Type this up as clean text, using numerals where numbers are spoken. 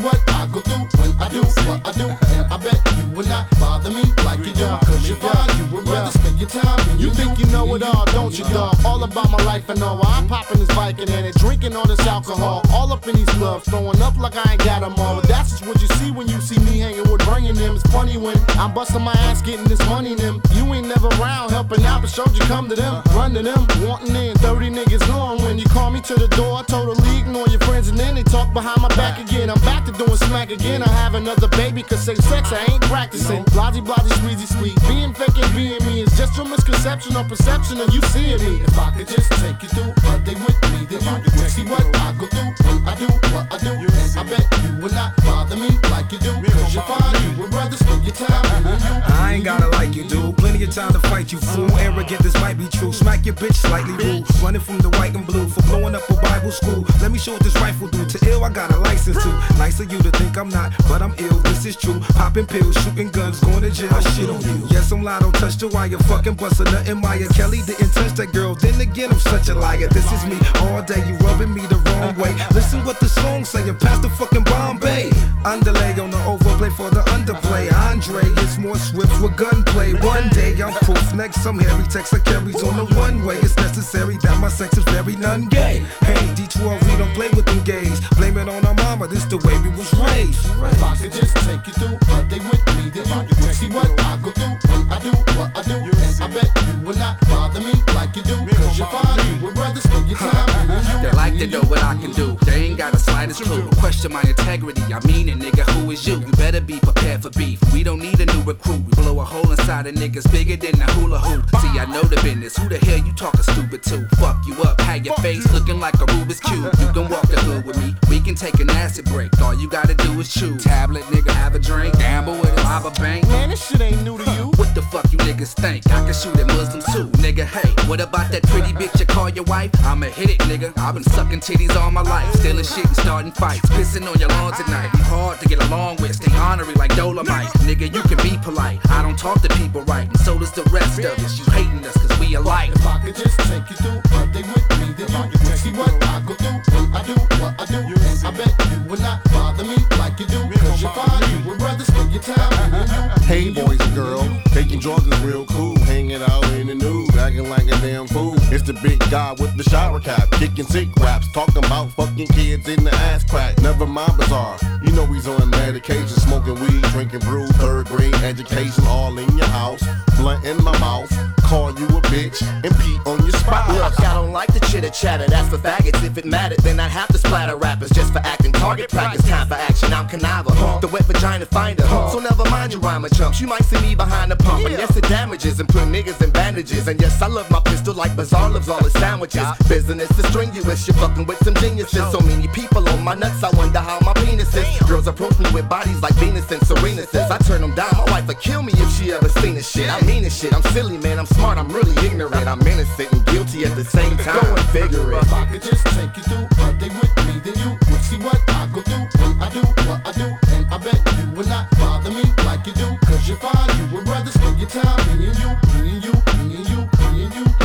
what I go through when I do what I do. And I bet you will not bother me like you do. Cause you're fine, you would rather spend your time in you think you know it all, don't you, dog? All about my life and all. I'm popping this Viking and it, drinking all this alcohol. All up in these clubs, throwing up like I ain't got them all. But that's just what you see when you see me hanging with bringing them. It's funny when I'm busting my ass getting this money them. You ain't never around helping out, but showed you come to them. Run to them, wanting in 30 niggas gone. When you call me to the door, I totally ignore your friends and then they talk behind my back again. I'm back to doing smack again. I have another baby, cause safe sex I ain't practicing. Blahzy, blahzy, sweezy, sweet. Being fake and being me is just your misconception or perception of you seeing me. If I could just take you through a day with me, then you would see what I go through when I do what I do. And I bet you would not bother me like you do. Cause you're fine, you would rather spend your time with you. I ain't gotta like you, dude. Plenty of time to fight you, fool. Arrogant, this might be true. Smack your bitch slightly rude. Running from the white and blue for blowing up a Bible school. Let me show what this rifle do. To ill, I got a license to. Nice of you to think I'm not, but I'm ill. This is true. Popping pills, shooting guns, going to jail. I shit on you. Yes, I'm loud, don't touch the wire. Fucking bustin' nothing, Maya. Kelly didn't touch that girl. Then again, I'm such a liar. This is me all day. You rubbing me the wrong way. Listen what the song's saying. Past the fucking Bombay. Underlay on the overplay for the underplay. Andre gets more swift with gunplay. One day I'm proof. Next I'm hairy. Text I carries on the one way. It's necessary that my sex is very non-gay. Hey, D12, we don't play with them gays. Blame it on our mama. This the way we was raised. If I could just take you through a day with me, then you would see what I go through when I do what I do. And I bet you would not bother me like you do. Cause you're fine, you would rather spend your time with you. They like to know what I can do. They ain't got the slightest clue. Question my integrity. I mean it, nigga. Who is you? You better be prepared for beef. We don't need a new recruit. We blow a hole inside of niggas bigger than a hula hoop. See, I know the business. Who the hell you talking stupid to? Fuck you up. Have your face looking like a Rubik's Cube. You can walk the hood with me. We can take an acid break. All you gotta do is chew. Tablet, nigga, have a drink. Gamble with it, rob a bank. Man, this shit ain't new to you. What the fuck you niggas think? I can shoot at Muslims too. Nigga, hey, what about that pretty bitch you call your wife? I'ma hit it, nigga. I've been sucking titties all my life. Stealing shit and starting fights. Pissing on your lawns at night. You hard to get along with. Stay honorary like Dolomite. Nigga, you can be polite. I don't talk to people right. And so does the rest of us. You hating us cause we alike. If I could just take you through a day with me, then you would see what I go through when I do what I do. And I bet you would not bother me like you do. Cause you're fine, you would rather spend your time with you. Hey boys and girls, taking drugs is real cool. Hanging out in the news, acting like a damn fool. It's the big guy with the shower cap, kicking sick raps, talking about fucking kids in the ass crack. Never mind bizarre, you know he's on medication, smoking weed, drinking brew, third grade education, all in your house, blunt in my mouth, call you a bitch, and pee on your spot. Look, I don't like the chitter chatter, that's for faggots. If it mattered, then I'd have to splatter rappers just for acting. Target practice, time for action, I'm conniver, the wet vagina finder. So never mind your rhyme chumps, you might see me behind the pump. And yes, it damages and put niggas in bandages. And yes, I love my pistol like Bazaar loves all his sandwiches. Business is strenuous, you're fucking with some geniuses. So many people on my nuts, I wonder how my penis is. Girls approach me with bodies like Venus and Serena's. I turn them down, my wife would kill me if she ever seen this shit. I mean this shit, I'm silly man, I'm smart, I'm really ignorant. I'm innocent and guilty at the same time. Go and figure it. If I could just take you through a day with me, then you would see what I go through when I do what I do. And I bet you would not bother me like you do. Cause you're fine, you would rather spend your time me and you, me and you, me and you, me and you.